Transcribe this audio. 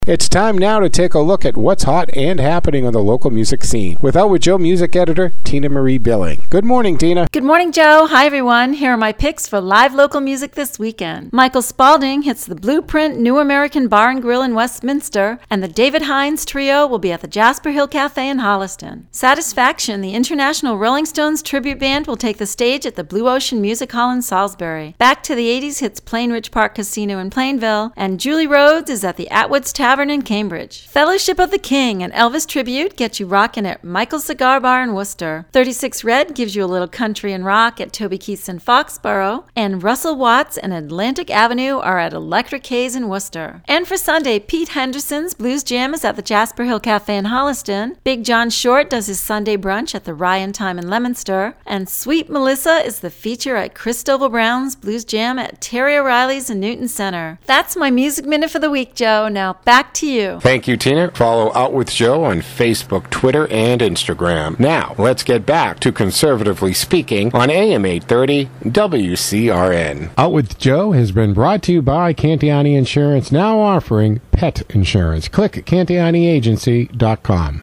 It's time now to take a look at what's hot and happening on the local music scene. With Out With Joe music editor, Tina Marie Billing. Good morning, Tina. Good morning, Joe. Hi, everyone. Here are my picks for live local music this weekend. Michael Spaulding hits the Blueprint New American Bar and Grill in Westminster, and the David Hines Trio will be at the Jasper Hill Cafe in Holliston. Satisfaction, the International Rolling Stones tribute band, will take the stage at the Blue Ocean Music Hall in Salisbury. Back to the 80s hits Plain Ridge Park Casino in Plainville, and Julie Rhodes is at the Atwood's Tavern in Cambridge. Fellowship of the King, an Elvis tribute, gets you rockin' at Michael's Cigar Bar in Worcester. 36 Red gives you a little country and rock at Toby Keith's in Foxborough, and Russell Watts and Atlantic Avenue are at Electric Haze in Worcester. And for Sunday, Pete Henderson's Blues Jam is at the Jasper Hill Cafe in Holliston. Big John Short does his Sunday brunch at the Ryan Time in Leominster, and Sweet Melissa is the feature at Christopher Brown's Blues Jam at Terry O'Reilly's in Newton Center. That's my Music Minute for the week, Joe. Now back to you. Thank you, Tina. Follow Out With Joe on Facebook, Twitter, and Instagram. Now, let's get back to Conservatively Speaking on AM 830 WCRN. Out With Joe has been brought to you by Cantiani Insurance, now offering pet insurance. Click CantianiAgency.com.